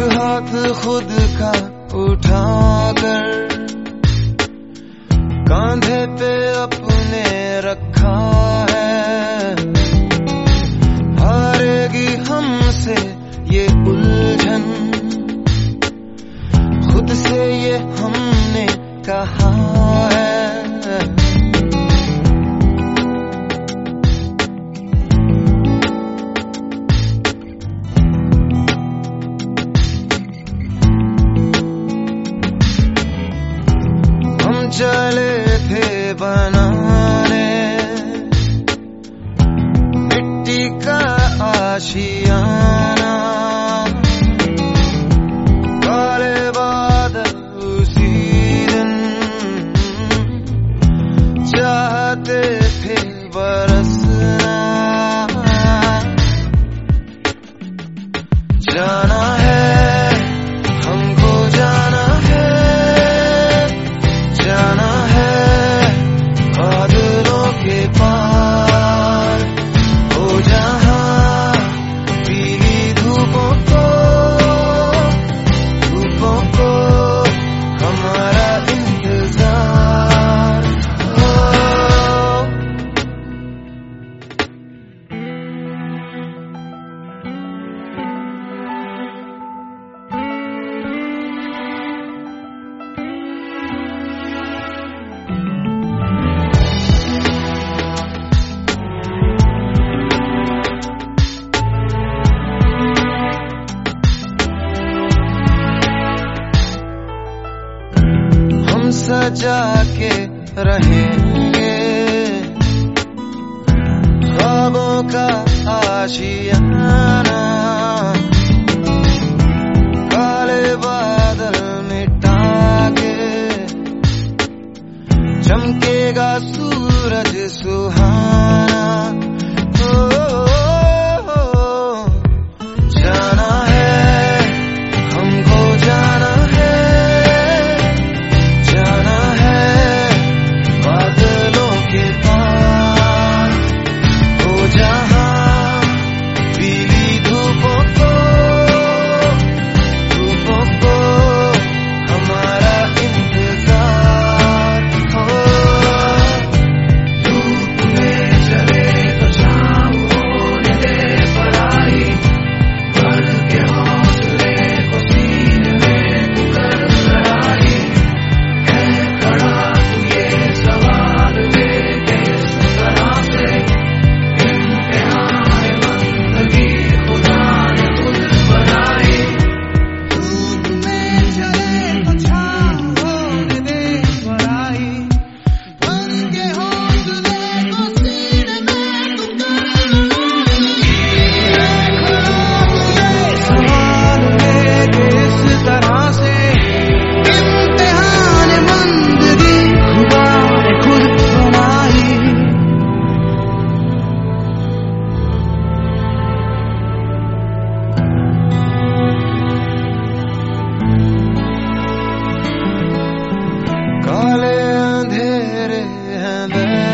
हाथ खुद का उठाकर कांधे पे अपने रखा है। हारेगी हमसे ये उलझन, खुद से ये हमने कहा है। चले थे बनाने मिट्टी का आशियाना, काले बादल उसी दिन चाहते थे बरसना। जाना है हमको, जाना है, जाना है बादलों के पार, हो जहां पीली धूपों को हमारा इंतजार हो। सजा के रहेंगे ख्वाबों का आशियाना, काले बादल मिटा के चमकेगा सूरज सुहाना। जाना है हमको, जाना है, जाना है बादलों के पार, हो जहां पीली धूपों को हमारा इंतजार हो। धूप में चले तो छाँव होने दे पराई, भर के हौसले को सीने में तू कर लड़ाई। खड़ा तू ये सवाल लेके इस तरह से, इम्तिहान बंदगी खुदा ने खुद बनाई। धूप में चले तो छाँव होने दे पराई, भर के हौसले को सीने में तू कर लड़ाई। खड़ा तू ये सवाल लेके इस तरह से, इम्तिहान बंदगी खुदा ने खुद बनाई। काले अंधेरे हैं